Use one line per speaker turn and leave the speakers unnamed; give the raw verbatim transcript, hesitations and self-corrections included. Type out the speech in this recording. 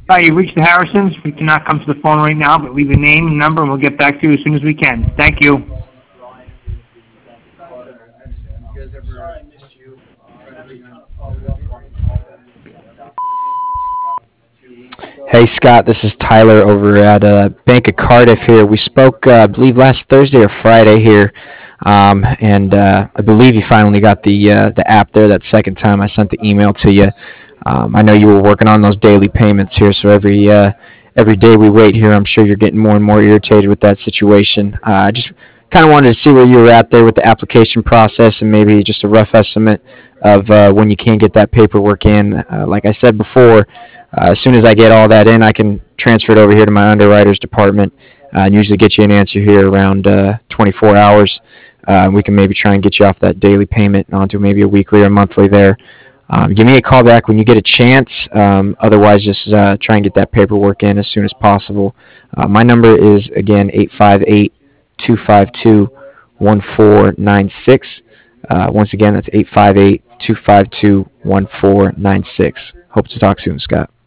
Hi, you reached the Harrisons. We cannot come to the phone right now, but leave a name and number, and we'll get back to you as soon as we can. Thank you.
Hey Scott, this is Tyler over at uh, Bank of Cardiff here. We spoke, uh, I believe, last Thursday or Friday here, um, and uh, I believe you finally got the uh, the app there that second time I sent the email to you. Um, I know you were working on those daily payments here, so every uh, every day we wait here, I'm sure you're getting more and more irritated with that situation. Uh, I just kind of wanted to see where you were at there with the application process and maybe just a rough estimate of uh, when you can get that paperwork in. Uh, like I said before, uh, as soon as I get all that in, I can transfer it over here to my underwriters department uh, and usually get you an answer here around uh, twenty-four hours. Uh, we can maybe try and get you off that daily payment and onto maybe a weekly or monthly there. Um, give me a call back when you get a chance. Um, otherwise, just uh, try and get that paperwork in as soon as possible. Uh, my number is, again, eight five eight, two five two, one four nine six. Uh, once again, that's eight five eight, two five two, one four nine six. Hope to talk soon, Scott.